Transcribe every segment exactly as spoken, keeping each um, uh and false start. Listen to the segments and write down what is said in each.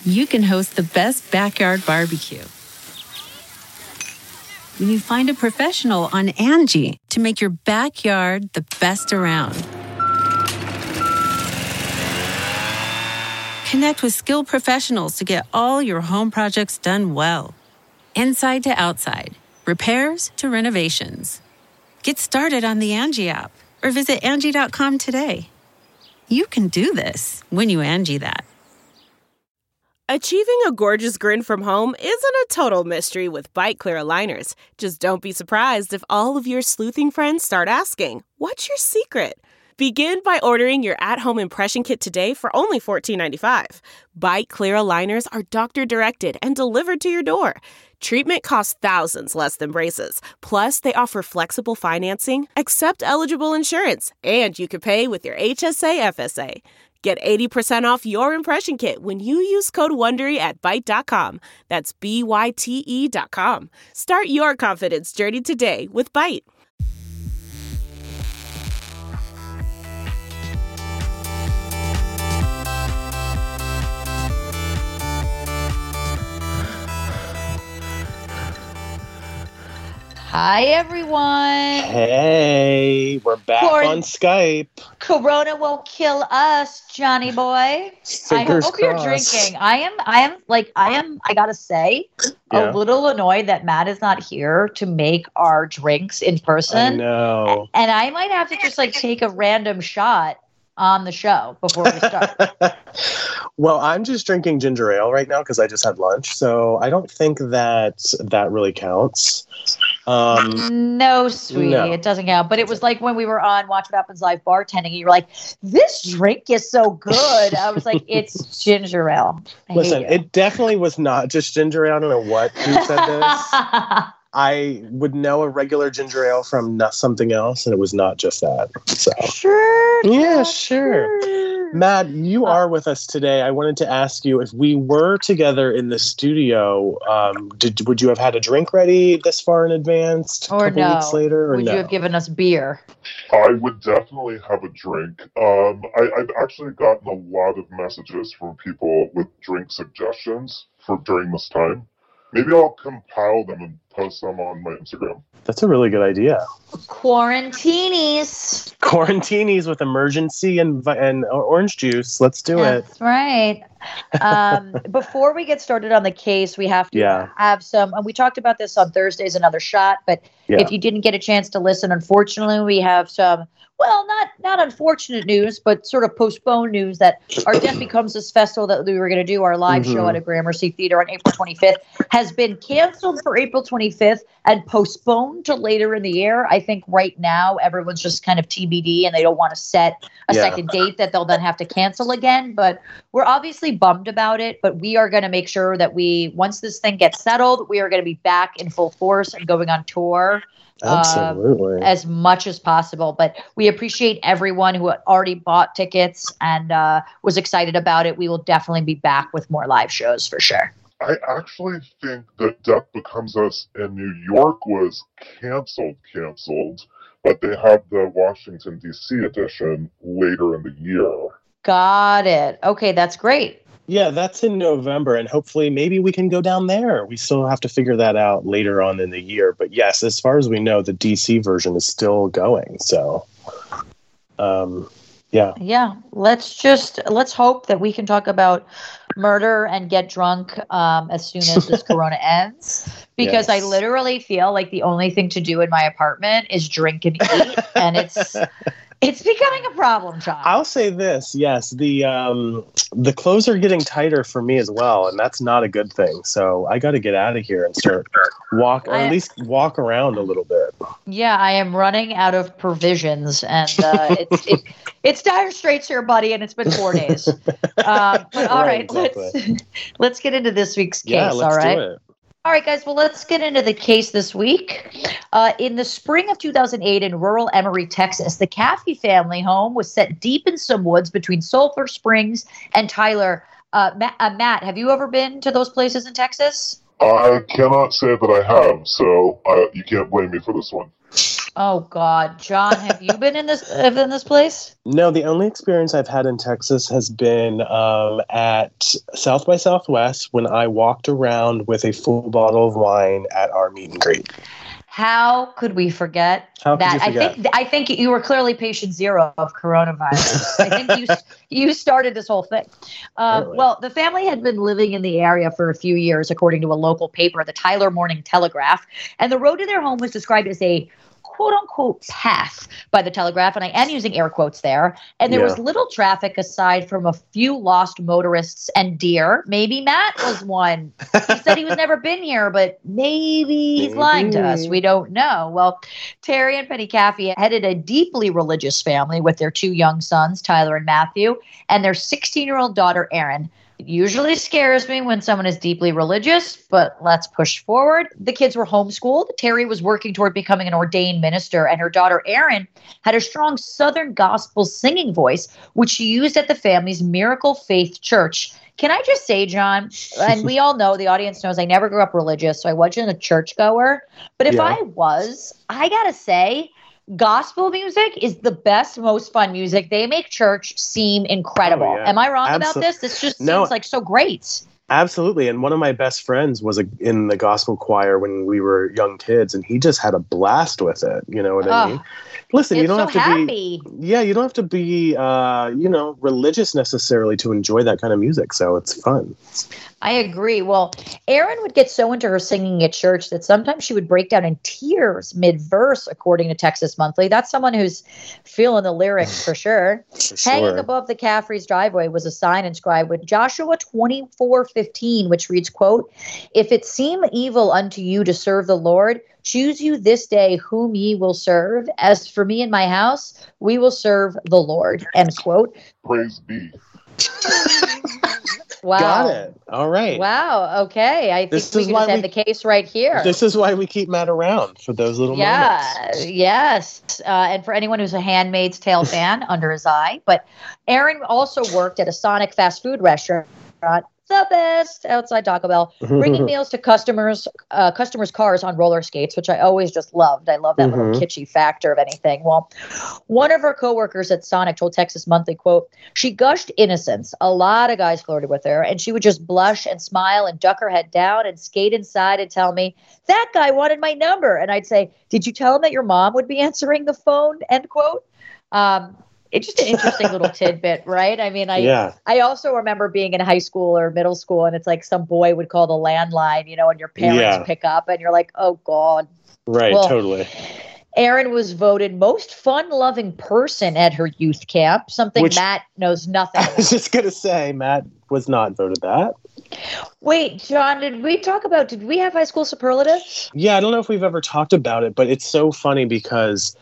you can host the best backyard barbecue. When you find a professional on Angie to make your backyard the best around. Connect with skilled professionals to get all your home projects done well. Inside to outside, repairs to renovations. Get started on the Angie app or visit Angie dot com today. You can do this when you Angie that. Achieving a gorgeous grin from home isn't a total mystery with Byte Clear aligners. Just don't be surprised if all of your sleuthing friends start asking, "What's your secret?" Begin by ordering your at-home impression kit today for only fourteen ninety-five. Byte Clear aligners are doctor-directed and delivered to your door. Treatment costs thousands less than braces. Plus, they offer flexible financing, accept eligible insurance, and you can pay with your H S A F S A. Get eighty percent off your impression kit when you use code WONDERY at Byte dot com. That's B Y T E dot com. Start your confidence journey today with Byte. Hi, everyone. Hey, we're back Cor- on Skype. Corona won't kill us, Johnny boy. Fingers I hope crossed. you're drinking. I am, I am, like, I am, I gotta say, Yeah. a little annoyed that Matt is not here to make our drinks in I person. know. And I might have to just, like, take a random shot on the show before we start. Well, I'm just drinking ginger ale right now because I just had lunch, so I don't think that that really counts. Um, No, sweetie, no. it doesn't count. But it was like when we were on Watch What Happens Live bartending, and you were like, "This drink is so good." I was like, "It's ginger ale." I hate listen, you. it definitely was not just ginger ale. I don't know what who said this. I would know a regular ginger ale from not something else, and it was not just that. So, Sure. yeah, sure. Matt, you are with us today. I wanted to ask you if we were together in the studio, um, did would you have had a drink ready this far in advance? A Or couple no. weeks later, or Would no? you have given us beer? I would definitely have a drink. Um, I, I've actually gotten a lot of messages from people with drink suggestions for during this time. Maybe I'll compile them and post them on my Instagram. That's a really good idea. Quarantinis. Quarantinis with emergency and vi- and orange juice. Let's do it. That's right. Um, before we get started on the case, we have to Yeah. have some, and we talked about this on Thursday's Another Shot, but Yeah. if you didn't get a chance to listen, unfortunately, we have some, well, not not unfortunate news, but sort of postponed news that our Death Becomes This festival that we were going to do, our live Mhm. show at a Gramercy Theater on April twenty-fifth, has been canceled for April twenty-fifth and postponed to later in the year. I think right now everyone's just kind of T B D and they don't want to set a Yeah. second date that they'll then have to cancel again. But we're obviously bummed about it, but we are going to make sure that we, once this thing gets settled, we are going to be back in full force and going on tour. Absolutely. Um, as much as possible. But we appreciate everyone who had already bought tickets and uh, was excited about it. We will definitely be back with more live shows for sure. I actually think that Death Becomes Us in New York was canceled, canceled, but they have the Washington, D C edition later in the year. Got it. Okay, that's great. Yeah, that's in November, and hopefully maybe we can go down there. We still have to figure that out later on in the year. But yes, as far as we know, the D C version is still going. So, um, yeah. Yeah, let's just let's hope that we can talk about murder and get drunk um, as soon as this corona ends. Because I Yes. literally feel like the only thing to do in my apartment is drink and eat, and it's it's becoming a problem, John. I'll say this, yes, the um, the clothes are getting tighter for me as well, and that's not a good thing. So I got to get out of here and start walk, or I- at least walk around a little bit. Yeah, I am running out of provisions, and uh, it's it, it's dire straits here, buddy, and it's been four days. Um, but all Right, right, exactly. let's let's get into this week's case. Yeah, let's all right. do it. All right, guys. Well, let's get into the case this week. Uh, in the spring of two thousand eight in rural Emory, Texas, the Caffey family home was set deep in some woods between Sulphur Springs and Tyler. Uh, Matt, uh, Matt, have you ever been to those places in Texas? I cannot say that I have, so uh, you can't blame me for this one. Oh God, John, have you been in this in this place? No, the only experience I've had in Texas has been um, at South by Southwest when I walked around with a full bottle of wine at our meet and greet. How could we forget How could that? you forget? I think I think you were clearly patient zero of coronavirus. I think you you started this whole thing. Um, Really? well, the family had been living in the area for a few years, according to a local paper, the Tyler Morning Telegraph, and the road to their home was described as a quote unquote path by the Telegraph, and I am using air quotes there. And there Yeah. was little traffic aside from a few lost motorists and deer. Maybe Matt was one. He said he was never been here, but maybe he's lying to us. Maybe. We don't know. Well, Terry and Penny Caffey headed a deeply religious family with their two young sons, Tyler and Matthew, and their sixteen-year-old daughter, Erin. It usually scares me when someone is deeply religious, but let's push forward. The kids were homeschooled. Terry was working toward becoming an ordained minister, and her daughter, Erin, had a strong Southern gospel singing voice, which she used at the family's Miracle Faith Church. Can I just say, John, and we all know, the audience knows I never grew up religious, so I wasn't a churchgoer. But if Yeah. I was, I got to say, gospel music is the best, most fun music. They make church seem incredible. Oh, yeah. Am I wrong Absol- about this? This just No. seems like so great. Absolutely. And one of my best friends was a, in the gospel choir when we were young kids, and he just had a blast with it. You know what I Oh, mean? Listen, It's you don't so have to happy. be, yeah, you don't have to be, uh, you know, religious necessarily to enjoy that kind of music. So it's fun. I agree. Well, Erin would get so into her singing at church that sometimes she would break down in tears mid-verse, according to Texas Monthly. That's someone who's feeling the lyrics for sure. For Hanging sure. above the Caffrey's driveway was a sign inscribed with Joshua twenty-four fifteen, which reads, quote, "If it seem evil unto you to serve the Lord, choose you this day whom ye will serve. As for me and my house, we will serve the Lord," end quote. Praise be. Wow. Got it. All right. Wow. Okay. I think This we is can why just end we- the case right here. This is why we keep Matt around, for those little yeah, moments. yes. Uh, and for anyone who's a Handmaid's Tale fan, under his eye. But Erin also worked at a Sonic fast food restaurant, the best, outside Taco Bell, bringing meals to customers, uh, customers' cars on roller skates, which I always just loved. I love that little Mhm. kitschy factor of anything. Well, one of her coworkers at Sonic told Texas Monthly, quote, "She gushed innocence. A lot of guys flirted with her, and she would just blush and smile and duck her head down and skate inside and tell me, 'That guy wanted my number.' And I'd say, 'Did you tell him that your mom would be answering the phone?' End quote. Um, it's just an interesting little tidbit, right? I mean, I Yeah. I also remember being in high school or middle school, and it's like some boy would call the landline, you know, and your parents Yeah. pick up, and you're like, oh God. Right. Well, Totally. Erin was voted most fun-loving person at her youth camp, something Which- Matt knows nothing I about. was just going to say, Matt was not voted that. Wait, John, did we talk about, did we have high school superlatives? Yeah, I don't know if we've ever talked about it, but it's so funny because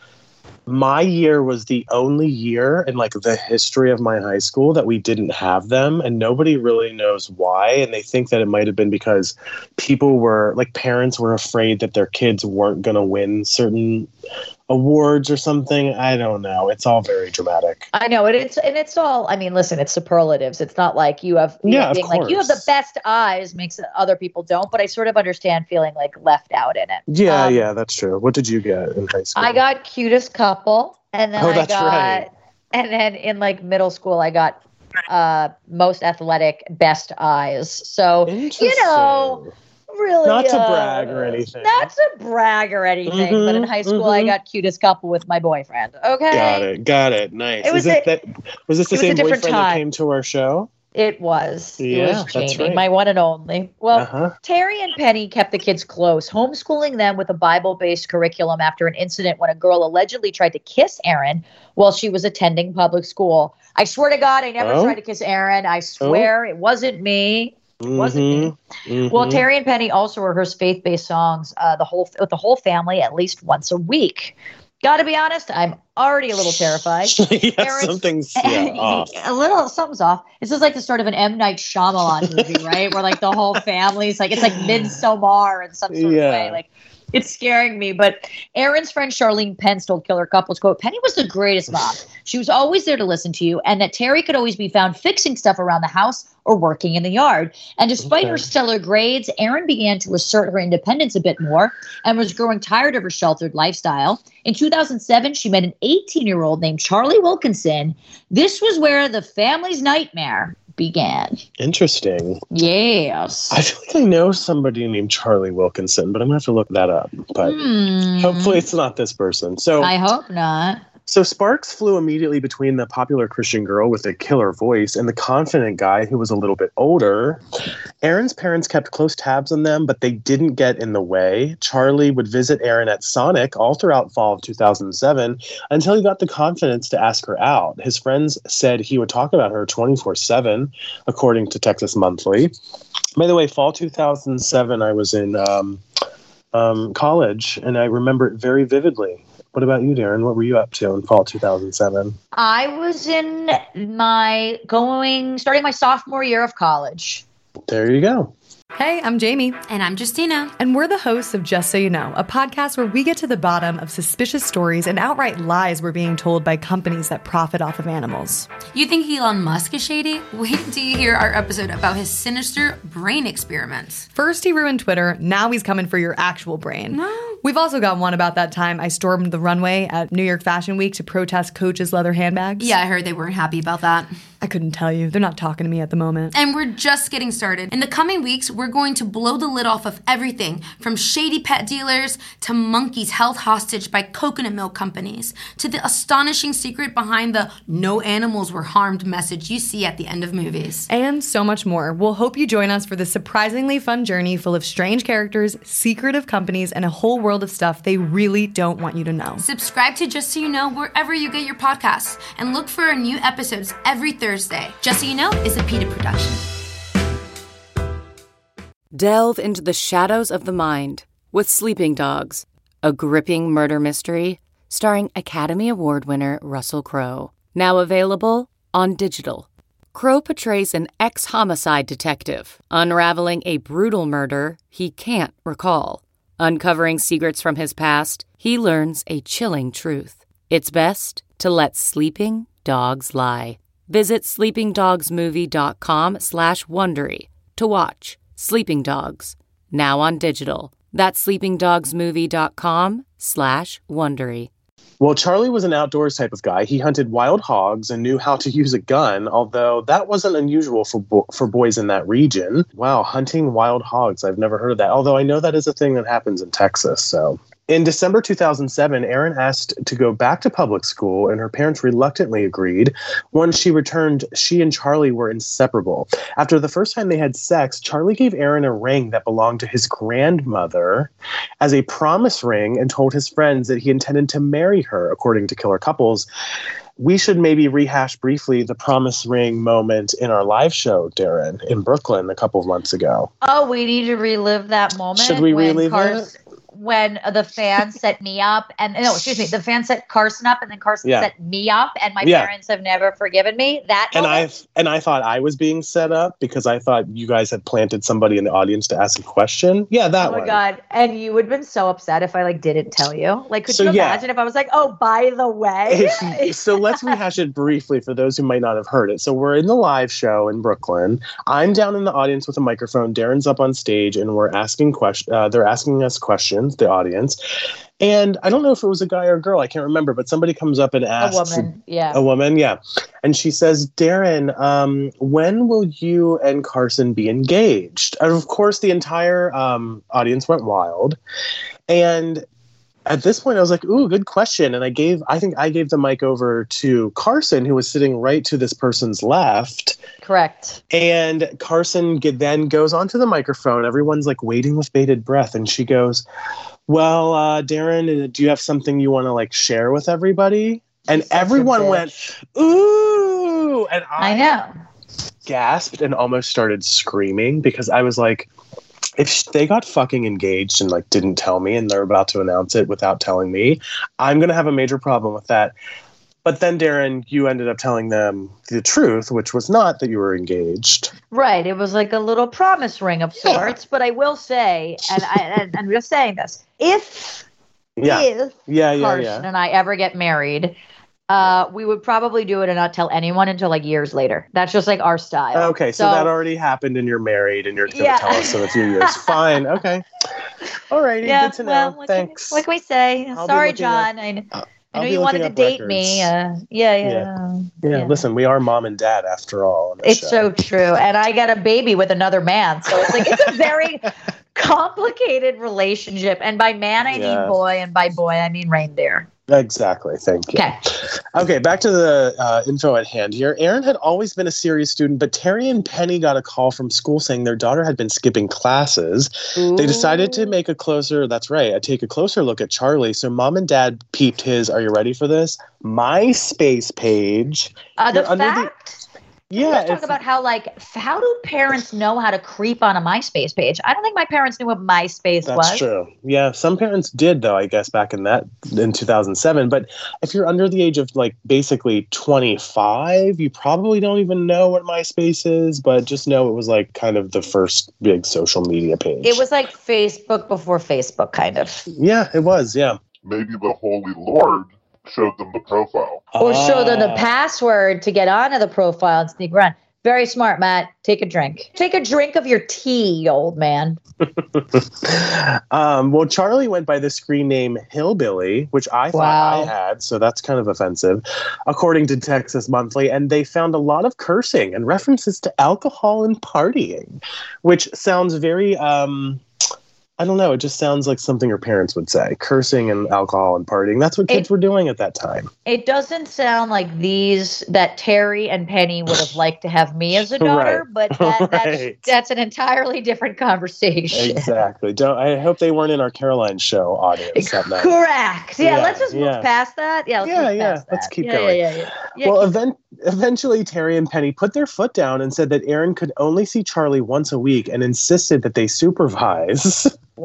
my year was the only year in like the history of my high school that we didn't have them, and nobody really knows why. And they think that it might have been because people were like, parents were afraid that their kids weren't going to win certain awards or something. I don't know. It's all very dramatic. I know, and it's and it's all. I mean, listen, it's superlatives. It's not like you have, you Yeah, know, of being like you have the course. best eyes makes it other people don't. But I sort of understand feeling like left out in it. Yeah, Um, yeah, that's true. What did you get in high school? I got cutest couple, and then Oh, I that's got, right. and then in like middle school, I got uh most athletic, best eyes. So you know, Interesting. really, Not to uh, brag or anything. not to brag or anything. But in Mhm, high school, I mhm. got cutest couple with my boyfriend. Okay, Got it. Got it. Nice. It was Is it a- that, was this the it was a same different boyfriend that time. came to our show? It was. Yeah, it was that's Jamie, right. my one and only. Well, Uh-huh. Terry and Penny kept the kids close, homeschooling them with a Bible-based curriculum after an incident when a girl allegedly tried to kiss Erin while she was attending public school. I swear to God, I never Oh? tried to kiss Erin. I swear it wasn't me. It wasn't me. Mhm, Well, mhm. Terry and Penny also rehearsed faith-based songs uh, the whole with the whole family at least once a week. Got to be honest, I'm already a little terrified. yeah, Aaron's- something's yeah, off. a little something's off. This is like the start of an M. Night Shyamalan movie, right? Where like the whole family's like it's like Midsommar in some sort Yeah. of way. Like It's scaring me. But Erin's friend Charlene Pence told Killer Couples, quote, Penny was the greatest mom. She was always there to listen to you, and that Terry could always be found fixing stuff around the house or working in the yard. And despite okay. her stellar grades, Erin began to assert her independence a bit more and was growing tired of her sheltered lifestyle. In two thousand seven, she met an eighteen-year-old named Charlie Wilkinson. This was where the family's nightmare began. Interesting. Yes. I feel like I know somebody named Charlie Wilkinson, but I'm going to have to look that up. But mm. hopefully it's not this person. So I hope not. So Sparks flew immediately between the popular Christian girl with a killer voice and the confident guy who was a little bit older. Erin's parents kept close tabs on them, but they didn't get in the way. Charlie would visit Erin at Sonic all throughout fall of two thousand seven until he got the confidence to ask her out. His friends said he would talk about her twenty-four seven, according to Texas Monthly. By the way, fall two thousand seven, I was in um, um, college, and I remember it very vividly. What about you, Darren? What were you up to in fall two thousand seven? I was in my going, starting my sophomore year of college. There you go. Hey, I'm Jamie. And I'm Justina. And we're the hosts of Just So You Know, a podcast where we get to the bottom of suspicious stories and outright lies we're being told by companies that profit off of animals. You think Elon Musk is shady? Wait until you hear our episode about his sinister brain experiments. First he ruined Twitter, now he's coming for your actual brain. No. We've also got one about that time I stormed the runway at New York Fashion Week to protest Coach's leather handbags. Yeah, I heard they weren't happy about that. I couldn't tell you. They're not talking to me at the moment. And we're just getting started. In the coming weeks, we're going to blow the lid off of everything from shady pet dealers to monkeys held hostage by coconut milk companies to the astonishing secret behind the no animals were harmed message you see at the end of movies. And so much more. We'll hope you join us for this surprisingly fun journey full of strange characters, secretive companies, and a whole world of stuff they really don't want you to know. Subscribe to Just So You Know wherever you get your podcasts and look for our new episodes every Thursday. Thursday. Just So You Know is a PETA production. Delve into the shadows of the mind with Sleeping Dogs, a gripping murder mystery starring Academy Award winner Russell Crowe. Now available on digital. Crowe portrays an ex-homicide detective, unraveling a brutal murder he can't recall. Uncovering secrets from his past, he learns a chilling truth. It's best to let sleeping dogs lie. Visit sleepingdogsmovie.com slash Wondery to watch Sleeping Dogs, now on digital. That's sleepingdogsmovie.com slash Wondery. Well, Charlie was an outdoors type of guy. He hunted wild hogs and knew how to use a gun, although that wasn't unusual for bo- for boys in that region. Wow, hunting wild hogs. I've never heard of that, although I know that is a thing that happens in Texas, so... In December two thousand seven, Erin asked to go back to public school, and her parents reluctantly agreed. Once she returned, she and Charlie were inseparable. After the first time they had sex, Charlie gave Erin a ring that belonged to his grandmother as a promise ring and told his friends that he intended to marry her, according to Killer Couples. We should maybe rehash briefly the promise ring moment in our live show, Darren, in Brooklyn a couple of months ago. Oh, we need to relive that moment. Should we relive Cars- it? When the fan set me up and no, excuse me, the fan set Carson up and then Carson yeah. set me up and my yeah. parents have never forgiven me. That and moment? I and I thought I was being set up because I thought you guys had planted somebody in the audience to ask a question. Yeah, that one. Oh my one. God. And you would have been so upset if I like didn't tell you. Like, could so, you yeah. imagine if I was like, oh, by the way? So let's rehash it briefly for those who might not have heard it. So we're in the live show in Brooklyn. I'm down in the audience with a microphone. Darren's up on stage and we're asking questions. Uh, they're asking us questions, the audience. And I don't know if it was a guy or a girl. I can't remember. But somebody comes up and asks. A woman, yeah. A woman, yeah. And she says, Darren, um, when will you and Carson be engaged? And of course, the entire um, audience went wild. And at this point, I was like, ooh, good question. And I gave, I think I gave the mic over to Carson, who was sitting right to this person's left. Correct. And Carson get, then goes onto the microphone. Everyone's like waiting with bated breath. And she goes, well, uh, Darren, do you have something you want to like share with everybody? And Such everyone went, ooh. And I, I know. gasped and almost started screaming because I was like, if they got fucking engaged and like didn't tell me and they're about to announce it without telling me, I'm going to have a major problem with that. But then, Darren, you ended up telling them the truth, which was not that you were engaged. Right. It was like a little promise ring of sorts. But I will say, and, I, and I'm just saying this, if, Yeah. if Yeah, yeah, Carson yeah. and I ever get married, uh, we would probably do it and not tell anyone until like years later. That's just like our style. Okay, so, that already happened and you're married and you're going to Yeah. tell us in a few years. Fine. Okay. All righty. Yeah, Good to know. well, what can- Thanks. What can we say? I'll be Sorry, looking up- John. I, I I'll know be you wanted to looking up date me. records. Uh, yeah, Yeah. yeah. Yeah, yeah. listen, we are mom and dad after all. on this It's show. so true. And I got a baby with another man. So it's like, it's a very complicated relationship. And by man, I Yeah. mean boy. And by boy, I mean reindeer. Exactly. Thank you. Okay. Okay, back to the uh, info at hand here. Erin had always been a serious student, but Terry and Penny got a call from school saying their daughter had been skipping classes. They decided to make a closer, that's right, uh, take a closer look at Charlie. So mom and dad peeped his, are you ready for this? MySpace page. Uh, the You're under the- fact. Yeah. Let's talk if- about how, like, f- how do parents know how to creep on a MySpace page? I don't think my parents knew what MySpace That's was. true. Yeah, some parents did though, I guess, back in that in two thousand seven. But if you're under the age of like basically twenty-five, you probably don't even know what MySpace is, but just know it was like kind of the first big social media page. It was like Facebook before Facebook, kind of. Yeah, it was. Yeah. Maybe the Holy Lord showed them the profile. Or show them the Ah. password to get onto the profile and sneak around. Very smart, Matt. Take a drink. Take a drink of your tea, old man. um, well, Charlie went by the screen name Hillbilly, which I thought Wow. I had, so that's kind of offensive, according to Texas Monthly. And they found a lot of cursing and references to alcohol and partying, which sounds very, um, I don't know, it just sounds like something your parents would say. Cursing and alcohol and partying. That's what kids It- were doing at that time. It doesn't sound like these that Terry and Penny would have liked to have me as a daughter, Right. but that, that's Right. that's an entirely different conversation. Exactly. Don't. I hope they weren't in our Caroline show audience that night. Correct. Yeah, Yeah, let's just move yeah. past that. Yeah, let's Yeah, move yeah, past let's that. keep yeah, going. Yeah, yeah, yeah. yeah well, keep- event- eventually, Terry and Penny put their foot down and said that Erin could only see Charlie once a week and insisted that they supervise.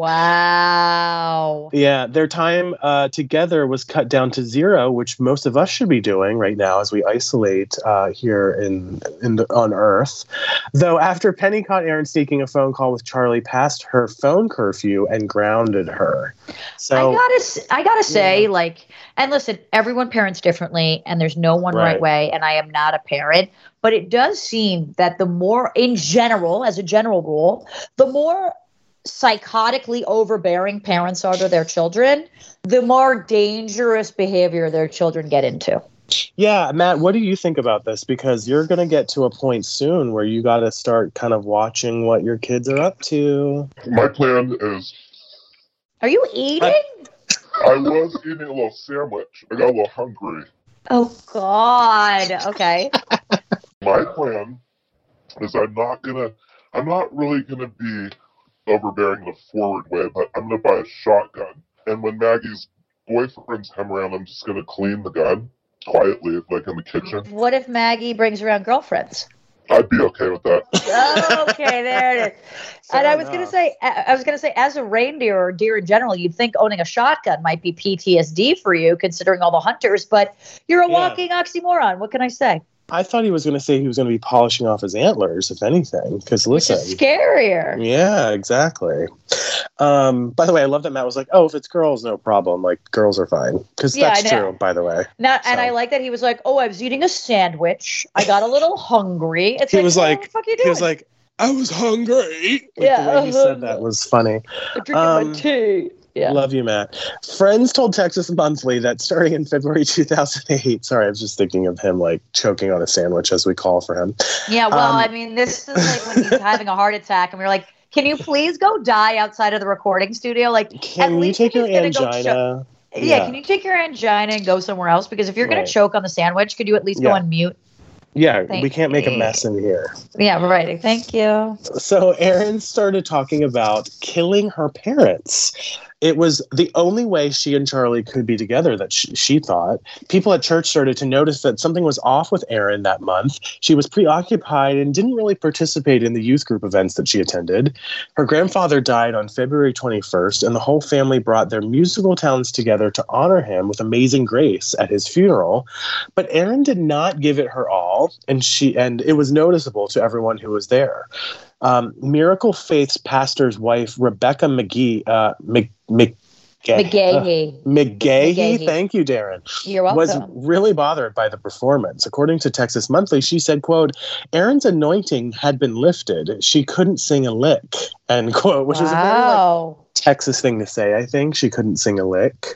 wow. Yeah, their time uh, together was cut down to zero, which most of us should be doing right now as we isolate uh, here in, in the, on Earth. Though after Penny caught Erin sneaking a phone call with Charlie past her phone curfew and grounded her. So I gotta, s- I gotta say, like, and listen, everyone parents differently, and there's no one right. Right. way, and I am not a parent, but it does seem that the more, in general, as a general rule, the more psychotically overbearing parents are to their children, the more dangerous behavior their children get into. Yeah, Matt, what do you think about this? Because you're going to get to a point soon where you got to start kind of watching what your kids are up to. My plan is Are you eating? I was eating a little sandwich. I got a little hungry. Oh, God. Okay. My plan is I'm not gonna, I'm not really gonna be overbearing the forward way, but I'm gonna buy a shotgun. And when Maggie's boyfriends come around, I'm just gonna clean the gun quietly, like in the kitchen. What if Maggie brings around girlfriends? I'd be okay with that. Okay, there it is. Fair and I was gonna enough. say, I was gonna say, as a reindeer or deer in general, you'd think owning a shotgun might be P T S D for you, considering all the hunters. But you're a Yeah. walking oxymoron. What can I say? I thought he was going to say he was going to be polishing off his antlers, if anything. Because Which listen, is scarier. yeah, exactly. Um, by the way, I love that Matt was like, "Oh, if it's girls, no problem. Like girls are fine." Because Yeah, that's I know. true, by the way. Not, and So- I like that he was like, "Oh, I was eating a sandwich. I got a little hungry." It's He like, was "What like- the fuck are you He doing?" was like, "I was hungry." Like, Yeah, the way he said um, that was funny. I'm drinking um, my tea. Yeah. Love you, Matt. Friends told Texas Monthly that starting in February two thousand eight, sorry, I was just thinking of him like choking on a sandwich as we call for him. Yeah, well, Um, I mean, this is like when he's having a heart attack, and we we're like, "Can you please go die outside of the recording studio?" Like, Can you least take if your he's gonna go angina? cho- yeah, can you take your angina and go somewhere else? Because if you're going Right. to choke on the sandwich, could you at least go Yeah. on mute? Yeah, Thank we can't make a you. mess in here. Yeah, right. Thank you. So Erin started talking about killing her parents. It was the only way she and Charlie could be together, that she, she thought. People at church started to notice that something was off with Erin that month. She was preoccupied and didn't really participate in the youth group events that she attended. Her grandfather died on February twenty-first, and the whole family brought their musical talents together to honor him with amazing grace at his funeral. But Erin did not give it her all, and she and it was noticeable to everyone who was there. Um, Miracle Faith's pastor's wife, Rebecca McGee, uh, Mc, Mc, McGahey. Uh, McGahey. McGahey. Thank you, Darren. You're welcome. Was really bothered by the performance. According to Texas Monthly, she said, quote, Erin's anointing had been lifted. She couldn't sing a lick, end quote, which wow. is a very like, Texas thing to say, I think. She couldn't sing a lick.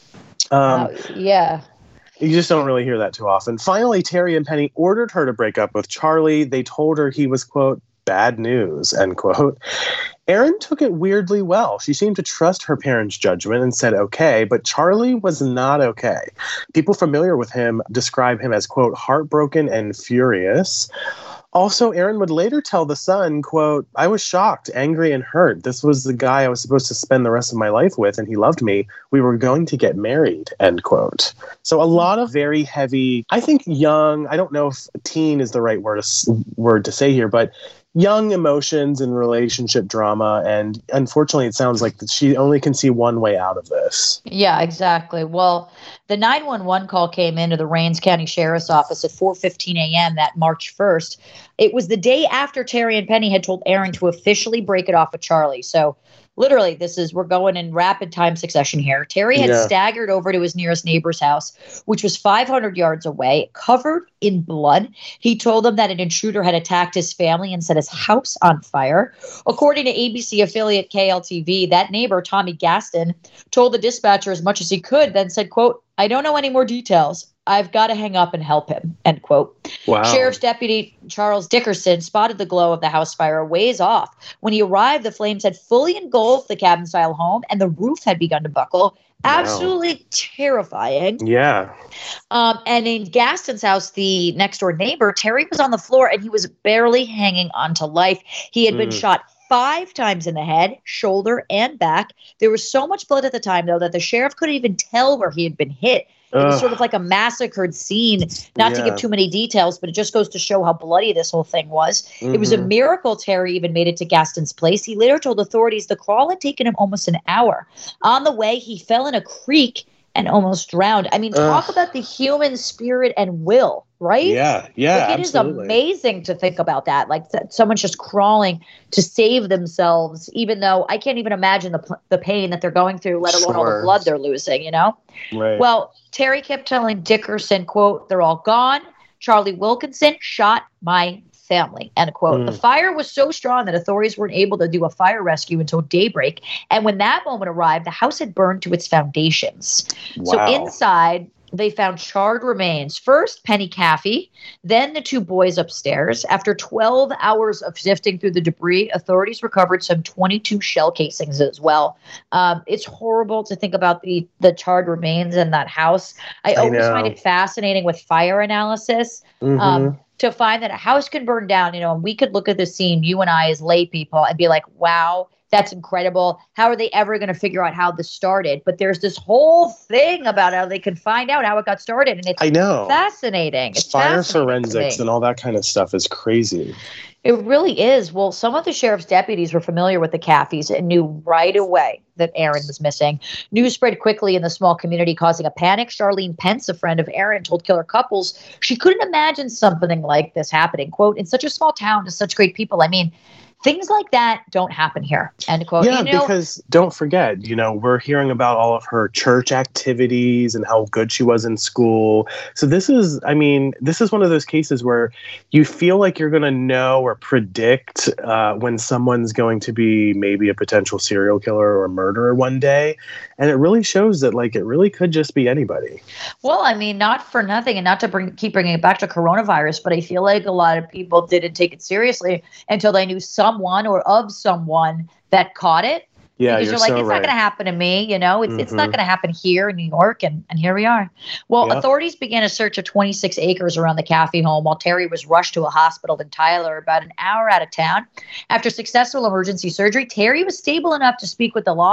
Um, wow. Yeah. You just don't really hear that too often. Finally, Terry and Penny ordered her to break up with Charlie. They told her he was, quote, bad news, end quote. Erin took it weirdly well. She seemed to trust her parents' judgment and said okay, but Charlie was not okay. People familiar with him describe him as, quote, heartbroken and furious. Also, Erin would later tell The Sun, quote, I was shocked, angry, and hurt. This was the guy I was supposed to spend the rest of my life with, and he loved me. We were going to get married, end quote. So a lot of very heavy, I think young, I don't know if teen is the right word to, word to say here, but young emotions and relationship drama. And unfortunately, it sounds like that she only can see one way out of this. Yeah, exactly. Well, the nine one one call came into the Rains County Sheriff's Office at four fifteen a.m. that March first. It was the day after Terry and Penny had told Erin to officially break it off with Charlie. So literally, this is, we're going in rapid time succession here. Terry had yeah. staggered over to his nearest neighbor's house, which was five hundred yards away, covered in blood. He told them that an intruder had attacked his family and set his house on fire. According to A B C affiliate K L T V, that neighbor, Tommy Gaston, told the dispatcher as much as he could, then said, quote, I don't know any more details. I've got to hang up and help him, end quote. Wow. Sheriff's Deputy Charles Dickerson spotted the glow of the house fire a ways off. When he arrived, the flames had fully engulfed the cabin-style home, and the roof had begun to buckle. Wow. Absolutely terrifying. Yeah. Um, and in Gaston's house, the next-door neighbor, Terry was on the floor, and he was barely hanging on to life. He had mm. been shot five times in the head, shoulder, and back. There was so much blood at the time, though, that the sheriff couldn't even tell where he had been hit. It was sort of like a massacred scene, not yeah. to give too many details, but it just goes to show how bloody this whole thing was. Mm-hmm. It was a miracle Terry even made it to Gaston's place. He later told authorities the crawl had taken him almost an hour. On the way, he fell in a creek and almost drowned. I mean, talk Ugh. about the human spirit and will, right? Yeah, yeah, like, it absolutely. is amazing to think about that. Like th- someone's just crawling to save themselves, even though I can't even imagine the p- the pain that they're going through, let alone sure. all the blood they're losing, you know? Right. Well, Terry kept telling Dickerson, quote, they're all gone. Charlie Wilkinson shot my family, end quote. Mm. The fire was so strong that authorities weren't able to do a fire rescue until daybreak. And when that moment arrived, the house had burned to its foundations. Wow. So inside, they found charred remains. First, Penny Caffey, then the two boys upstairs. After twelve hours of sifting through the debris, authorities recovered some twenty-two shell casings as well. Um, it's horrible to think about the, the charred remains in that house. I, I always know. find it fascinating with fire analysis. Mm-hmm. Um, to find that a house can burn down, you know, and we could look at the scene, you and I as lay people, and be like, wow, that's incredible. How are they ever going to figure out how this started? But there's this whole thing about how they can find out how it got started. And it's I know. fascinating. It's Fire fascinating forensics and all that kind of stuff is crazy. It really is. Well, some of the sheriff's deputies were familiar with the Caffeys and knew right away that Erin was missing. News spread quickly in the small community, causing a panic. Charlene Pence, a friend of Erin, told Killer Couples she couldn't imagine something like this happening. Quote, in such a small town to such great people. I mean, things like that don't happen here, end quote. Yeah, you know, because don't forget, you know, we're hearing about all of her church activities and how good she was in school. So this is, I mean, this is one of those cases where you feel like you're going to know or predict uh, when someone's going to be maybe a potential serial killer or murderer one day. And it really shows that, like, it really could just be anybody. Well, I mean, not for nothing, and not to bring keep bringing it back to coronavirus, but I feel like a lot of people didn't take it seriously until they knew someone or of someone that caught it. Yeah, because you're, you're like, so it's right. not going to happen to me, you know, it's, mm-hmm. it's not going to happen here in New York, and, and here we are. Well, yep. Authorities began a search of twenty-six acres around the Caffey home while Terry was rushed to a hospital in Tyler, about an hour out of town. After successful emergency surgery, Terry was stable enough to speak with the law,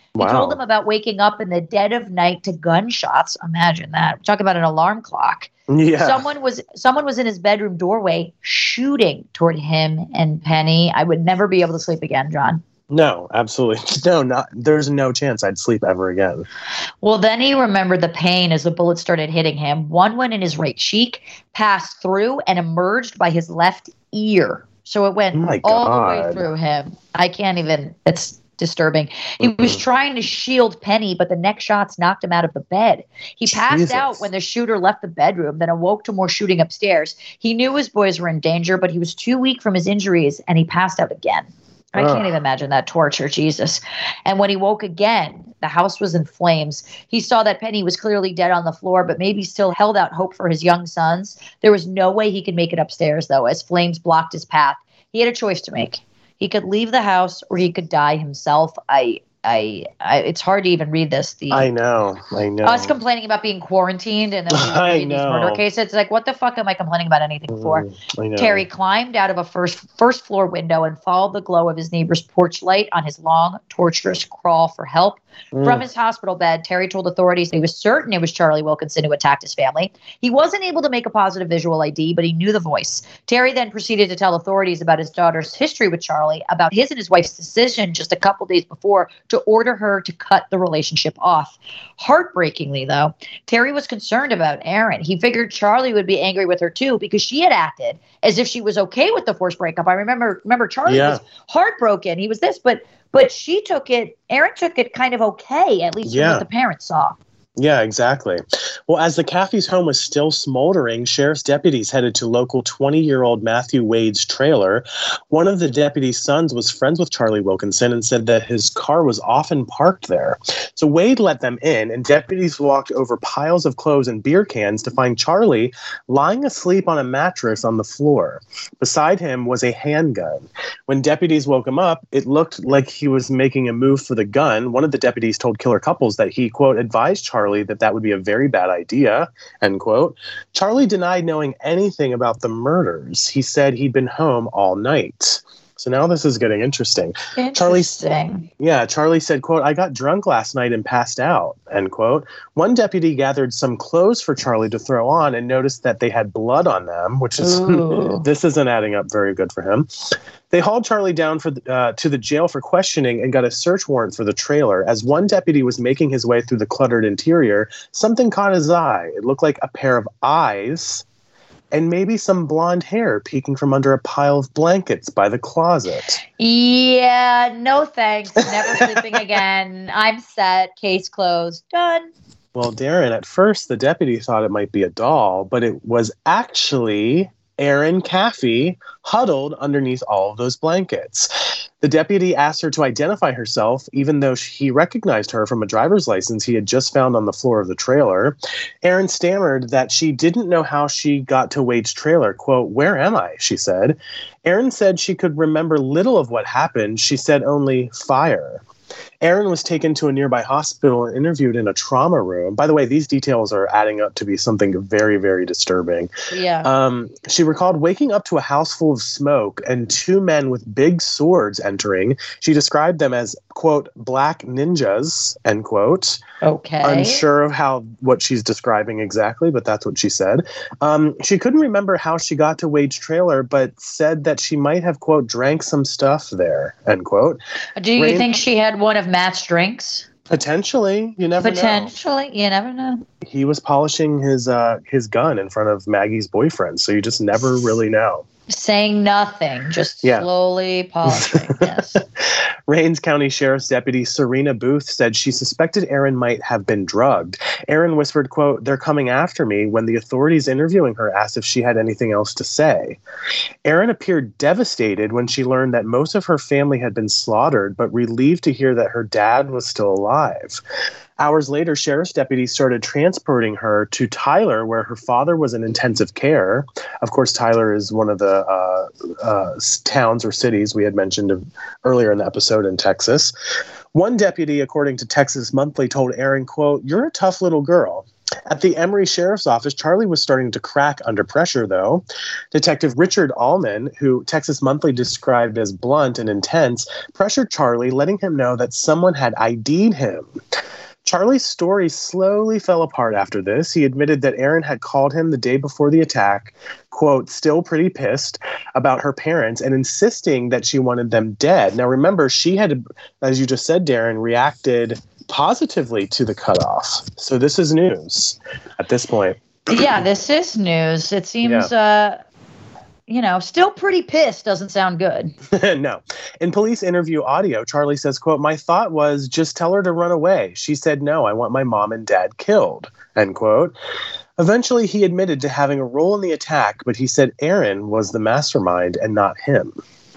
He Wow. told them about waking up in the dead of night to gunshots. Imagine that. Talk about an alarm clock. Yeah. Someone was someone was in his bedroom doorway shooting toward him and Penny. I would never be able to sleep again, John. No, absolutely. No, not there's no chance I'd sleep ever again. Well, then he remembered the pain as the bullets started hitting him. One went in his right cheek, passed through, and emerged by his left ear. So it went Oh my all the way God. through him. I can't even, it's disturbing. He Mm-hmm. was trying to shield Penny, but the next shots knocked him out of the bed. He passed Jesus. out when the shooter left the bedroom, then awoke to more shooting upstairs. He knew his boys were in danger, but he was too weak from his injuries, and he passed out again. I Ugh. can't even imagine that torture, Jesus. And when he woke again, the house was in flames. He saw that Penny was clearly dead on the floor, but maybe still held out hope for his young sons. There was no way he could make it upstairs, though, as flames blocked his path. He had a choice to make. He could leave the house or he could die himself. I, I, I it's hard to even read this. The I know. I know. us complaining about being quarantined and then we I read these murder know. cases. It's like, what the fuck am I complaining about anything for? Mm, I know. Terry climbed out of a first first floor window and followed the glow of his neighbor's porch light on his long, torturous crawl for help. Mm. From his hospital bed, Terry told authorities he was certain it was Charlie Wilkinson who attacked his family. He wasn't able to make a positive visual I D, but he knew the voice. Terry then proceeded to tell authorities about his daughter's history with Charlie, about his and his wife's decision just a couple days before to order her to cut the relationship off. Heartbreakingly, though, Terry was concerned about Erin. He figured Charlie would be angry with her too because she had acted as if she was okay with the forced breakup. I remember remember Charlie Yeah. was heartbroken. He was this, but but she took it, Erin took it kind of okay, at least from Yeah. what the parents saw. Yeah, exactly. Well, as the Caffey's home was still smoldering, sheriff's deputies headed to local twenty-year-old Matthew Wade's trailer. One of the deputies' sons was friends with Charlie Wilkinson and said that his car was often parked there. So Wade let them in, and deputies walked over piles of clothes and beer cans to find Charlie lying asleep on a mattress on the floor. Beside him was a handgun. When deputies woke him up, it looked like he was making a move for the gun. One of the deputies told Killer Couples that he, quote, advised Charlie that that would be a very bad idea, end quote. Charlie denied knowing anything about the murders. He said he'd been home all night. So now this is getting interesting. Charlie, Interesting. yeah, Charlie said, quote, I got drunk last night and passed out, end quote. One deputy gathered some clothes for Charlie to throw on and noticed that they had blood on them, which is, this isn't adding up very good for him. They hauled Charlie down for the, uh, to the jail for questioning and got a search warrant for the trailer. As one deputy was making his way through the cluttered interior, something caught his eye. It looked like a pair of eyes and maybe some blonde hair peeking from under a pile of blankets by the closet. Yeah, no thanks. Never sleeping again. I'm set. Case closed. Done. Well, Darren, at first the deputy thought it might be a doll, but it was actually Erin Caffey huddled underneath all of those blankets. The deputy asked her to identify herself, even though he recognized her from a driver's license he had just found on the floor of the trailer. Erin stammered that she didn't know how she got to Wade's trailer. Quote, where am I? She said. Erin said she could remember little of what happened. She said only fire. Erin was taken to a nearby hospital and interviewed in a trauma room. By the way, these details are adding up to be something very, very disturbing. Yeah. Um, she recalled waking up to a house full of smoke and two men with big swords entering. She described them as, quote, black ninjas, end quote. Okay. Unsure of how what she's describing exactly, but that's what she said. Um, she couldn't remember how she got to Wade's trailer, but said that she might have, quote, drank some stuff there, end quote. Do you Rain- think she had one of Matt's drinks? Potentially, you never know. Potentially, you never know. He was polishing his uh, his gun in front of Maggie's boyfriend, so you just never really know. Saying nothing, just Yeah. slowly polishing. Yes. Rains County Sheriff's Deputy Serena Booth said she suspected Erin might have been drugged. Erin whispered, quote, they're coming after me, when the authorities interviewing her asked if she had anything else to say. Erin appeared devastated when she learned that most of her family had been slaughtered, but relieved to hear that her dad was still alive. Hours later, sheriff's deputies started transporting her to Tyler, where her father was in intensive care. Of course, Tyler is one of the uh, uh, towns or cities we had mentioned earlier in the episode in Texas. One deputy, according to Texas Monthly, told Erin, quote, you're a tough little girl. At the Emory Sheriff's Office, Charlie was starting to crack under pressure, though. Detective Richard Allman, who Texas Monthly described as blunt and intense, pressured Charlie, letting him know that someone had I D'd him. Charlie's story slowly fell apart after this. He admitted that Erin had called him the day before the attack, quote, still pretty pissed about her parents and insisting that she wanted them dead. Now, remember, she had, as you just said, Darren, reacted positively to the cutoff. So this is news at this point. Yeah, this is news. It seems, yeah. uh, you know, still pretty pissed doesn't sound good. No. In police interview audio, Charlie says, quote, my thought was just tell her to run away. She said, no, I want my mom and dad killed, end quote. Eventually, he admitted to having a role in the attack, but he said Erin was the mastermind and not him.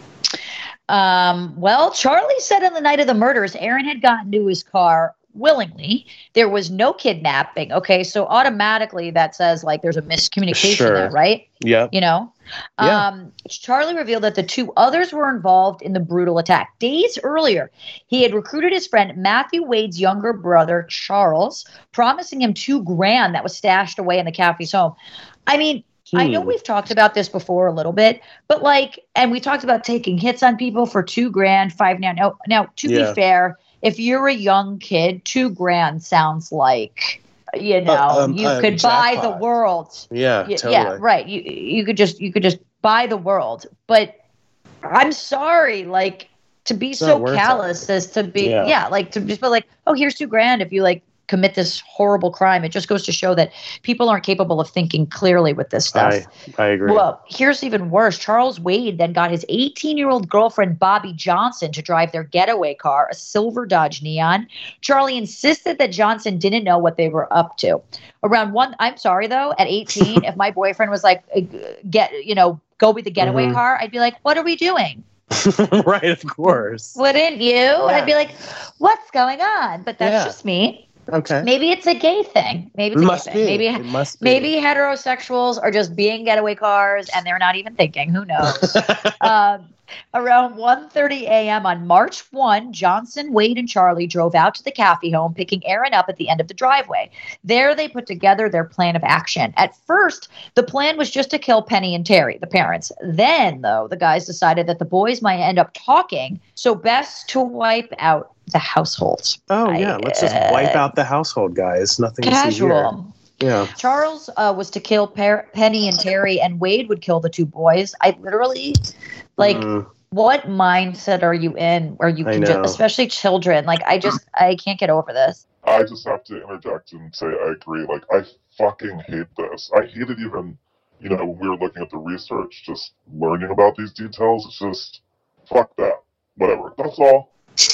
Um, well, Charlie said on the night of the murders, Erin had gotten to his car willingly. There was no kidnapping. Okay, so automatically that says like there's a miscommunication sure. there, right? Yeah. You know? Yeah. Um, Charlie revealed that the two others were involved in the brutal attack. Days earlier, he had recruited his friend Matthew Wade's younger brother, Charles, promising him two grand that was stashed away in the Caffey's home. I mean, hmm. I know we've talked about this before a little bit, but like, and we talked about taking hits on people for two grand, five now. Now, now to yeah. be fair, if you're a young kid, two grand sounds like, you know, uh, um, you uh, could buy the world. Yeah, you, totally. Yeah, right. You you could just you could just buy the world. But I'm sorry, like to be it's so callous as to be, yeah. yeah, like to just be like, oh, here's two grand if you like commit this horrible crime. It just goes to show that people aren't capable of thinking clearly with this stuff. I, I agree. Well, here's even worse. Charles Wade then got his eighteen-year-old girlfriend, Bobby Johnson, to drive their getaway car, a silver Dodge Neon. Charlie insisted that Johnson didn't know what they were up to. Around one, I'm sorry, though, at eighteen, if my boyfriend was like, get, you know, go with the getaway mm-hmm. car, I'd be like, what are we doing? Right, of course. Wouldn't you? Yeah. I'd be like, what's going on? But that's yeah. just me. Okay. Maybe it's a gay thing. Maybe it's a must gay thing. Be. Maybe it must be. Maybe heterosexuals are just being getaway cars and they're not even thinking. Who knows? um, around one thirty a.m. on March first, Johnson, Wade, and Charlie drove out to the Caffey home, picking Erin up at the end of the driveway. There they put together their plan of action. At first, the plan was just to kill Penny and Terry, the parents. Then, though, the guys decided that the boys might end up talking, so best to wipe out the household. Oh, yeah. Let's just wipe out the household, guys. Nothing casual. Yeah. Charles uh, was to kill per- Penny and Terry, and Wade would kill the two boys. I literally, like, mm. what mindset are you in where you can just, especially children? Like, I just, I can't get over this. I just have to interject and say I agree. Like, I fucking hate this. I hate it even, you know, when we were looking at the research, just learning about these details. It's just, fuck that. Whatever. That's all.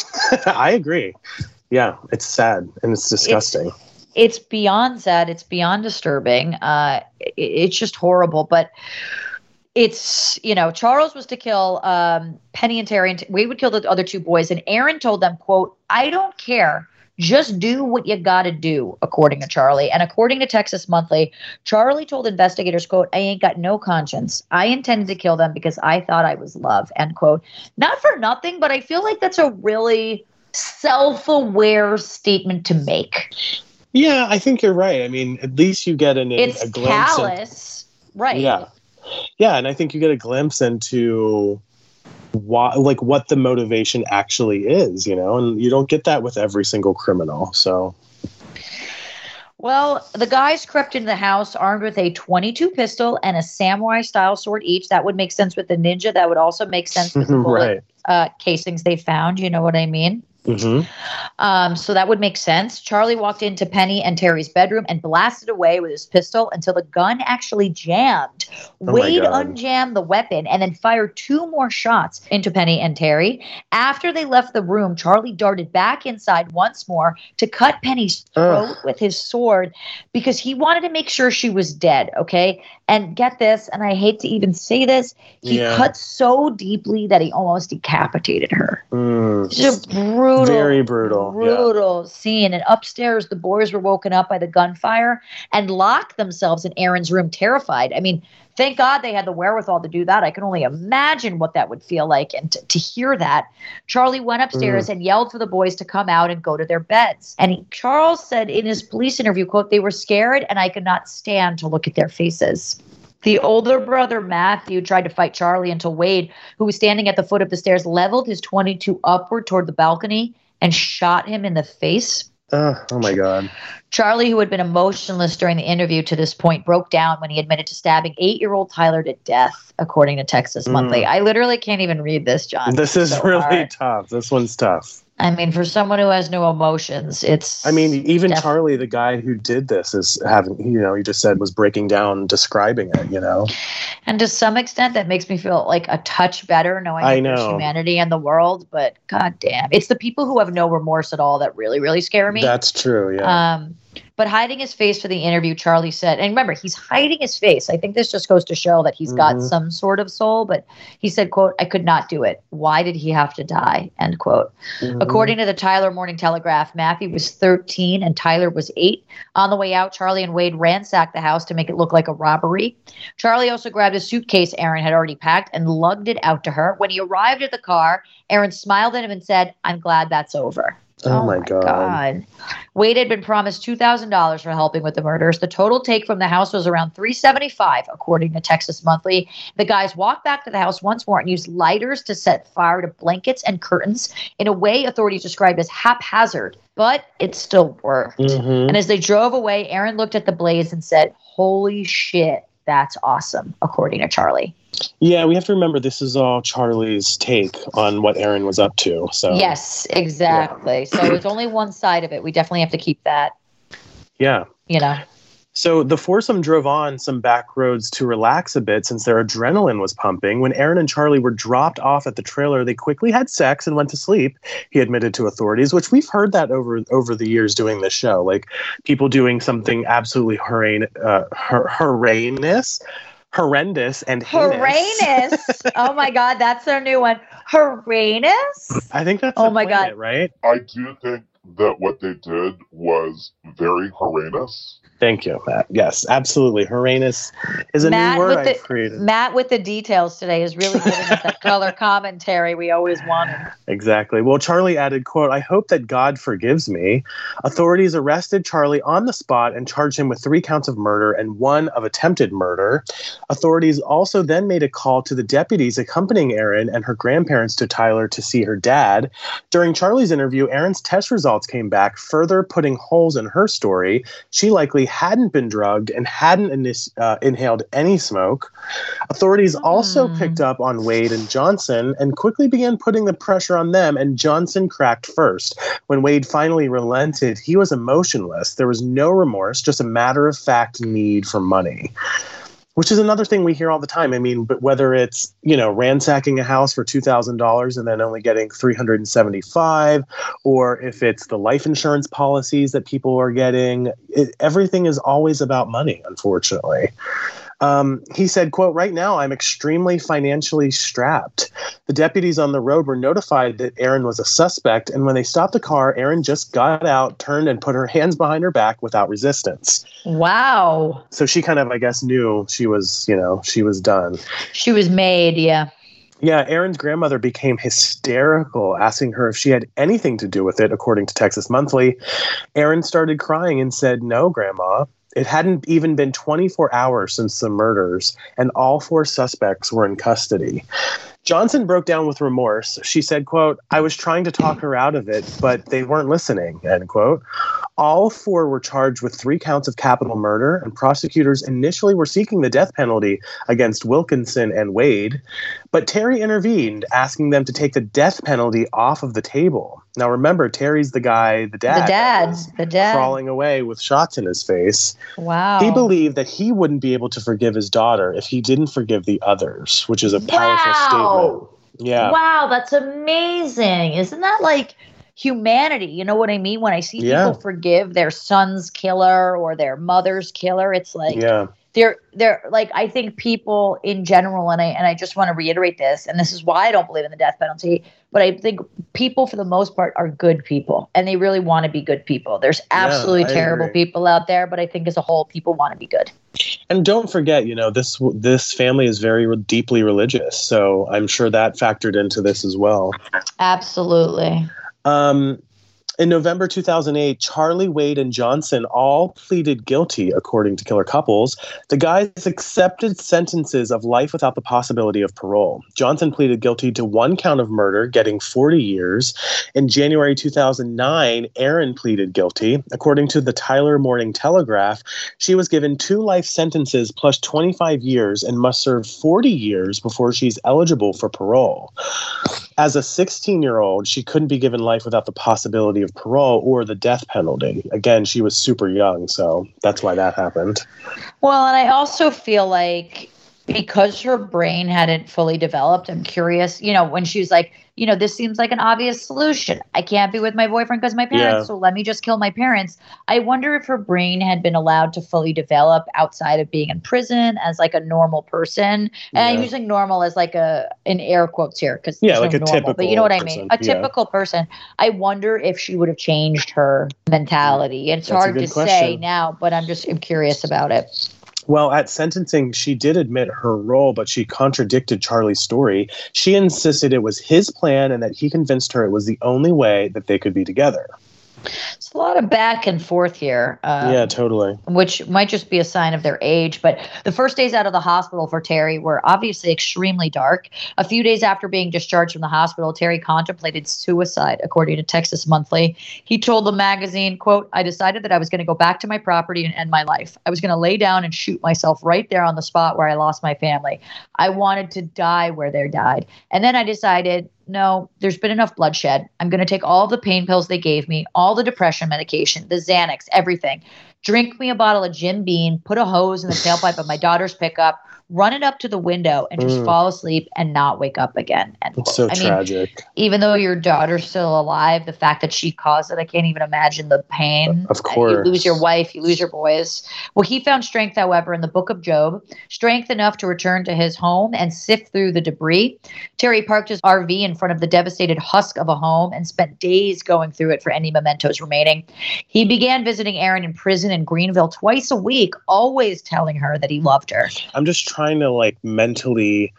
I agree. Yeah, it's sad and it's disgusting. It's, it's beyond sad. It's beyond disturbing. Uh, it, it's just horrible. But it's, you know, Charles was to kill um, Penny and Terry, and we would kill the other two boys. And Erin told them, quote, I don't care. Just do what you got to do, according to Charlie. And according to Texas Monthly, Charlie told investigators, quote, I ain't got no conscience. I intended to kill them because I thought I was love, end quote. Not for nothing, but I feel like that's a really self-aware statement to make. Yeah, I think you're right. I mean, at least you get an, it's a glimpse. Callous, in, right. Yeah. Yeah, and I think you get a glimpse into why, like what the motivation actually is, you know, and you don't get that with every single criminal. So, well, the guys crept into the house armed with a twenty-two pistol and a samurai style sword each. That would make sense with the ninja. That would also make sense with the bullet right. uh, casings they found. You know what I mean? Mm-hmm. Um, so that would make sense. Charlie walked into Penny and Terry's bedroom and blasted away with his pistol until the gun actually jammed. Oh Wade unjammed the weapon and then fired two more shots into Penny and Terry. After they left the room, Charlie darted back inside once more to cut Penny's throat Ugh. with his sword because he wanted to make sure she was dead, okay? And get this, and I hate to even say this, he yeah. cut so deeply that he almost decapitated her. Mm. It's a brutal brutal, very brutal, brutal yeah. scene. And upstairs, the boys were woken up by the gunfire and locked themselves in Aaron's room, terrified. I mean, thank God they had the wherewithal to do that. I can only imagine what that would feel like. And t- to hear that, Charlie went upstairs mm. and yelled for the boys to come out and go to their beds. And he, Charles said in his police interview, quote, "They were scared and I could not stand to look at their faces." The older brother, Matthew, tried to fight Charlie until Wade, who was standing at the foot of the stairs, leveled his twenty-two upward toward the balcony and shot him in the face. Uh, oh, my God. Charlie, who had been emotionless during the interview to this point, broke down when he admitted to stabbing eight-year-old Tyler to death, according to Texas mm. Monthly. I literally can't even read this, John. This is so really hard. tough. This one's tough. I mean, for someone who has no emotions, it's... I mean, even def- Charlie, the guy who did this, is having, you know, he just said was breaking down, describing it, you know? And to some extent, that makes me feel like a touch better knowing I that know. there's humanity in the world. But goddamn, it's the people who have no remorse at all that really, really scare me. That's true, yeah. Um, but hiding his face for the interview, Charlie said, and remember, he's hiding his face. I think this just goes to show that he's got mm-hmm. some sort of soul, but he said, quote, "I could not do it. Why did he have to die?" End quote. Mm-hmm. According to the Tyler Morning Telegraph, Matthew was thirteen and Tyler was eight. On the way out, Charlie and Wade ransacked the house to make it look like a robbery. Charlie also grabbed a suitcase Aaron had already packed and lugged it out to her. When he arrived at the car, Aaron smiled at him and said, "I'm glad that's over." Oh, oh my God. God. Wade had been promised two thousand dollars for helping with the murders. The total take from the house was around three hundred seventy-five dollars, according to Texas Monthly. The guys walked back to the house once more and used lighters to set fire to blankets and curtains in a way authorities described as haphazard, but it still worked. Mm-hmm. And as they drove away, Aaron looked at the blaze and said, "Holy shit, that's awesome," according to Charlie. Yeah, we have to remember this is all Charlie's take on what Aaron was up to. So yes, exactly. Yeah. So it's only one side of it. We definitely have to keep that. Yeah. You know. So the foursome drove on some back roads to relax a bit since their adrenaline was pumping. When Aaron and Charlie were dropped off at the trailer, they quickly had sex and went to sleep, he admitted to authorities, which we've heard that over over the years doing this show. Like people doing something absolutely horrend- uh, hor- horrendous. horrendous and heinous. Horrendous. Oh my God, that's our new one. Horrendous. I think that's oh my God, right? I do think that what they did was very horrendous. Thank you, Matt. Yes, absolutely. Horrendous is a Matt new word with the, I've created. Matt with the details today is really giving us that color commentary we always wanted. Exactly. Well, Charlie added, quote, "I hope that God forgives me." Authorities arrested Charlie on the spot and charged him with three counts of murder and one of attempted murder. Authorities also then made a call to the deputies accompanying Aaron and her grandparents to Tyler to see her dad. During Charlie's interview, Aaron's test results came back, further putting holes in her story. She likely hadn't been drugged and hadn't inis- uh, inhaled any smoke. Authorities mm. also picked up on Wade and Johnson and quickly began putting the pressure on them, and Johnson cracked first. When Wade finally relented, he was emotionless. There was no remorse, just a matter-of-fact need for money. Which is another thing we hear all the time. I mean, but whether it's, you know, ransacking a house for two thousand dollars and then only getting three hundred seventy-five dollars, or if it's the life insurance policies that people are getting, it, everything is always about money, unfortunately. Um, he said, quote, "Right now, I'm extremely financially strapped. The deputies on the road were notified that Aaron was a suspect, and when they stopped the car, Aaron just got out, turned, and put her hands behind her back without resistance." Wow. So she kind of, I guess, knew she was, you know, she was done. She was made, yeah. Yeah, Aaron's grandmother became hysterical, asking her if she had anything to do with it, according to Texas Monthly. Aaron started crying and said, "No, Grandma. It hadn't even been twenty-four hours since the murders, and all four suspects were in custody." Johnson broke down with remorse. She said, quote, "I was trying to talk her out of it, but they weren't listening," end quote. All four were charged with three counts of capital murder, and prosecutors initially were seeking the death penalty against Wilkinson and Wade. But Terry intervened, asking them to take the death penalty off of the table. Now, remember, Terry's the guy, the dad, the dad, the dad, crawling away with shots in his face. Wow. He believed that he wouldn't be able to forgive his daughter if he didn't forgive the others, which is a powerful wow. statement. Yeah. Wow, that's amazing. Isn't that like humanity? You know what I mean? When I see yeah. people forgive their son's killer or their mother's killer, it's like, yeah. They're, they're like, I think people in general, and I, and I just want to reiterate this, and this is why I don't believe in the death penalty, but I think people for the most part are good people and they really want to be good people. There's absolutely Yeah, I terrible agree. people out there, but I think as a whole, people want to be good. And don't forget, you know, this this family is very re- deeply religious, so I'm sure that factored into this as well. Absolutely. Um, in November two thousand eight, Charlie, Wade, and Johnson all pleaded guilty, according to Killer Couples. The guys accepted sentences of life without the possibility of parole. Johnson pleaded guilty to one count of murder, getting forty years. In January two thousand nine, Erin pleaded guilty. According to the Tyler Morning Telegraph, she was given two life sentences plus twenty-five years and must serve forty years before she's eligible for parole. As a sixteen-year-old, she couldn't be given life without the possibility of parole or the death penalty. Again, she was super young, so that's why that happened. Well, and I also feel like because her brain hadn't fully developed, I'm curious, you know, when she was like, you know, this seems like an obvious solution. I can't be with my boyfriend because my parents, Yeah. so let me just kill my parents. I wonder if her brain had been allowed to fully develop outside of being in prison as like a normal person. And I'm Yeah. using normal as like a, in air quotes here, because Yeah, like a normal, but you know what I mean? typical A person, yeah. typical person. I wonder if she would have changed her mentality. It's That's a hard good to say question. now, but I'm just I'm curious about it. Well, at sentencing, she did admit her role, but she contradicted Charlie's story. She insisted it was his plan and that he convinced her it was the only way that they could be together. It's a lot of back and forth here. Um, yeah, totally. Which might just be a sign of their age. But the first days out of the hospital for Terry were obviously extremely dark. A few days after being discharged from the hospital, Terry contemplated suicide, according to Texas Monthly. He told the magazine, quote, I decided that I was going to go back to my property and end my life. I was going to lay down and shoot myself right there on the spot where I lost my family. I wanted to die where they died. And then I decided, no, there's been enough bloodshed. I'm going to take all the pain pills they gave me, all the depression medication, the Xanax, everything. Drink me a bottle of Jim Beam, put a hose in the tailpipe of my daughter's pickup, run it up to the window, and just Mm. fall asleep and not wake up again. End It's quote. so I mean, tragic. even though your daughter's still alive, the fact that she caused it, I can't even imagine the pain. Of Uh, course. You lose your wife, you lose your boys. Well, he found strength, however, in the book of Job, strength enough to return to his home and sift through the debris. Terry parked his R V in front of the devastated husk of a home and spent days going through it for any mementos remaining. He began visiting Erin in prison in Greenville twice a week, always telling her that he loved her. I'm just trying to like mentally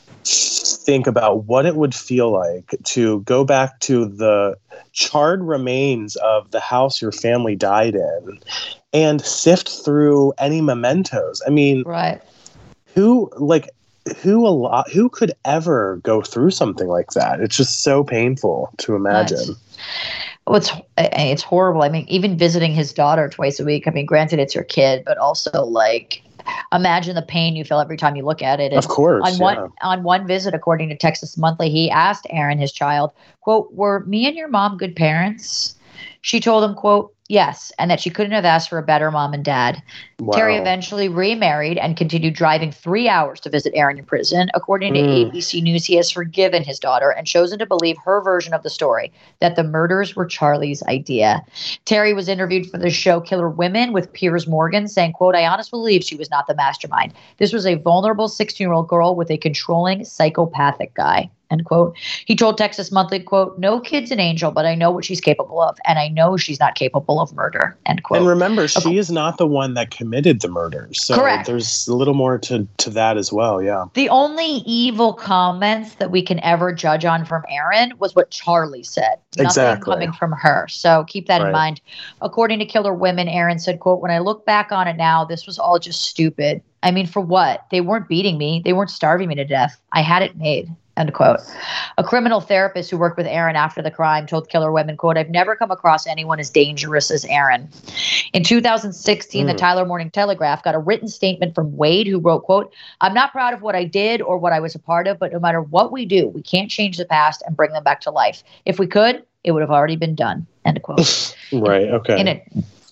think about what it would feel like to go back to the charred remains of the house your family died in and sift through any mementos. I mean, Right. who like who a lot who could ever go through something like that? It's just so painful to imagine. Well, it's it's horrible. I mean, even visiting his daughter twice a week. I mean, granted, it's your kid, but also like, imagine the pain you feel every time you look at it. And Of course, On one yeah. on one visit, according to Texas Monthly, he asked Erin, his child, "quote Were me and your mom good parents?" She told him, "quote Yes," and that she couldn't have asked for a better mom and dad. Wow. Terry eventually remarried and continued driving three hours to visit Erin in prison. According to Mm. A B C News, he has forgiven his daughter and chosen to believe her version of the story, that the murders were Charlie's idea. Terry was interviewed for the show Killer Women with Piers Morgan, saying, quote, I honestly believe she was not the mastermind. This was a vulnerable sixteen-year-old girl with a controlling psychopathic guy. End quote. He told Texas Monthly, quote, no kid's an angel, but I know what she's capable of, and I know she's not capable of murder. End quote. And remember, she is not the one that committed the murders. So Correct. there's a little more to, to that as well, yeah. The only evil comments that we can ever judge on from Erin was what Charlie said. Nothing Exactly. coming from her. So keep that in Right. mind. According to Killer Women, Erin said, quote, when I look back on it now, this was all just stupid. I mean, for what? They weren't beating me. They weren't starving me to death. I had it made. End quote. A criminal therapist who worked with Erin after the crime told Killer Women, quote, I've never come across anyone as dangerous as Erin. In two thousand sixteen, the Mm. Tyler Morning Telegraph got a written statement from Wade who wrote, quote, I'm not proud of what I did or what I was a part of, but no matter what we do, we can't change the past and bring them back to life. If we could, it would have already been done. End quote. Right, okay. In a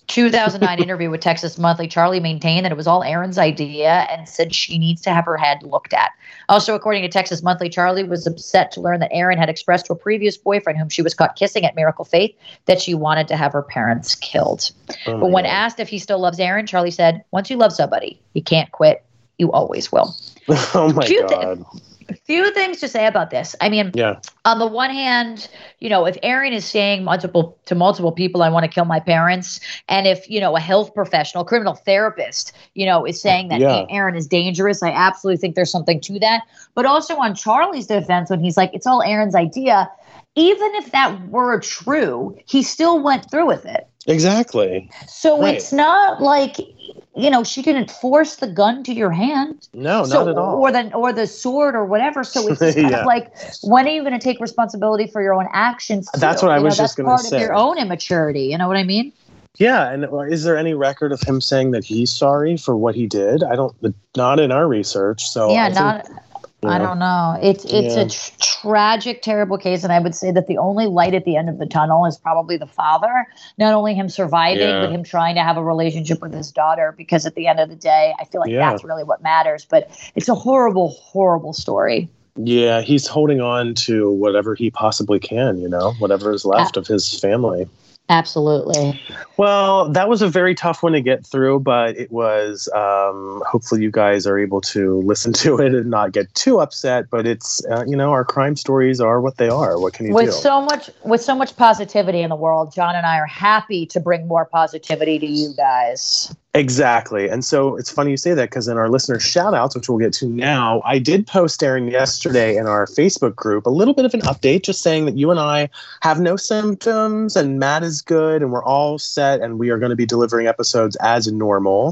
two thousand nine interview with Texas Monthly, Charlie maintained that it was all Erin's idea and said she needs to have her head looked at. Also, according to Texas Monthly, Charlie was upset to learn that Erin had expressed to a previous boyfriend whom she was caught kissing at Miracle Faith that she wanted to have her parents killed. Oh but when God. asked if he still loves Erin, Charlie said, once you love somebody, you can't quit. You always will. Oh, my Few God. Th- A few things to say about this. I mean, yeah. on the one hand, you know, if Erin is saying multiple to multiple people, I want to kill my parents, and if, you know, a health professional, criminal therapist, you know, is saying that yeah. Erin is dangerous, I absolutely think there's something to that. But also on Charlie's defense, when he's like, it's all Erin's idea, even if that were true, he still went through with it. Exactly. So right. it's not like, you know, she didn't force the gun to your hand. No, so, not at all. Or the, or the sword or whatever. So it's just kind yeah. of like, when are you going to take responsibility for your own actions? Too? That's what I you was know, just going to say. That's part of your own immaturity. You know what I mean? Yeah. And is there any record of him saying that he's sorry for what he did? I don't, not in our research. So yeah, I not. Think, I don't know. It's it's yeah. a tr- tragic, terrible case, and I would say that the only light at the end of the tunnel is probably the father. Not only him surviving, yeah. but him trying to have a relationship with his daughter. Because at the end of the day, I feel like yeah. that's really what matters. But it's a horrible, horrible story. Yeah, he's holding on to whatever he possibly can. You know, whatever is left uh, of his family. Absolutely. Well, that was a very tough one to get through, but it was, um, hopefully you guys are able to listen to it and not get too upset, but it's, uh, you know, our crime stories are what they are. What can you with do? So much, with so much positivity in the world, John and I are happy to bring more positivity to you guys. Exactly. And so it's funny you say that, because in our listener shout outs, which we'll get to now, I did post, Erin, yesterday in our Facebook group, a little bit of an update, just saying that you and I have no symptoms and Matt is good and we're all set and we are going to be delivering episodes as normal.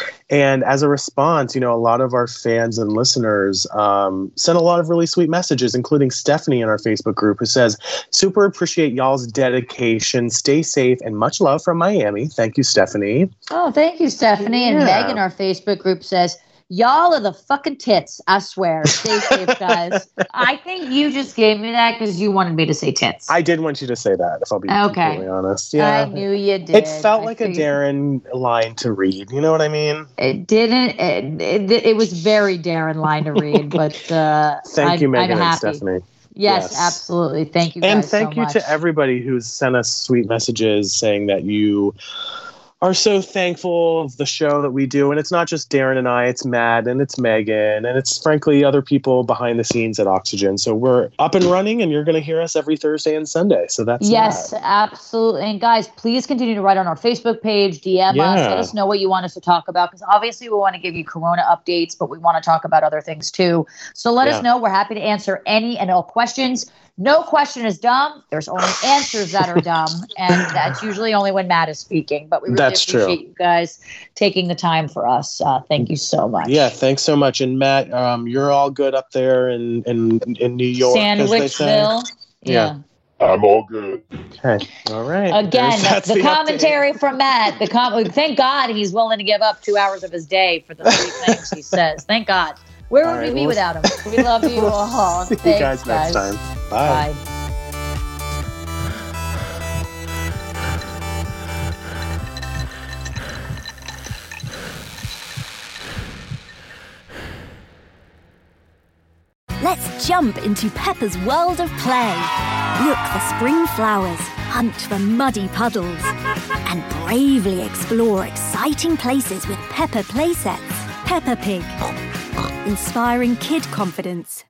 And as a response, you know, a lot of our fans and listeners um, sent a lot of really sweet messages, including Stephanie in our Facebook group, who says, super appreciate y'all's dedication. Stay safe and much love from Miami. Thank you, Stephanie. Oh, thank you, Stephanie. And yeah. Meg in our Facebook group says, y'all are the fucking tits. I swear. Stay safe, guys. I think you just gave me that because you wanted me to say tits. I did want you to say that, if I'll be okay. completely honest. Yeah. I knew you did. It felt I like figured. a Darren line to read. You know what I mean? It didn't. It, it, it was very Darren line to read, but uh, thank I, you, Megan I'm and happy. Stephanie. Yes, yes, absolutely. Thank you guys And thank so you much. to everybody who's sent us sweet messages saying that you are so thankful of the show that we do. And it's not just Darren and I, it's Matt and it's Megan and it's frankly other people behind the scenes at Oxygen. So we're up and running and you're going to hear us every Thursday and Sunday. So that's Yes, that. absolutely. And guys, please continue to write on our Facebook page, D M Yeah. us, let us know what you want us to talk about. Because obviously we want to give you Corona updates, but we want to talk about other things too. So let Yeah. us know. We're happy to answer any and all questions. No question is dumb. There's only answers that are dumb. And that's usually only when Matt is speaking. But we really That's appreciate true. you guys taking the time for us. Uh, thank you so much. Yeah, thanks so much. And Matt, um, you're all good up there in, in, in New York, as they say. Sandwichville. Yeah. I'm all good. Okay. All right. Again, That's the, the commentary from Matt. The com- Thank God he's willing to give up two hours of his day for the three things he says. Thank God. Where would All we right, be we'll without him? We love you all. See Thanks, you guys next time. Bye. Bye. Let's jump into Peppa's world of play. Look for spring flowers, hunt for muddy puddles, and bravely explore exciting places with Peppa playsets. Peppa Pig, inspiring kid confidence.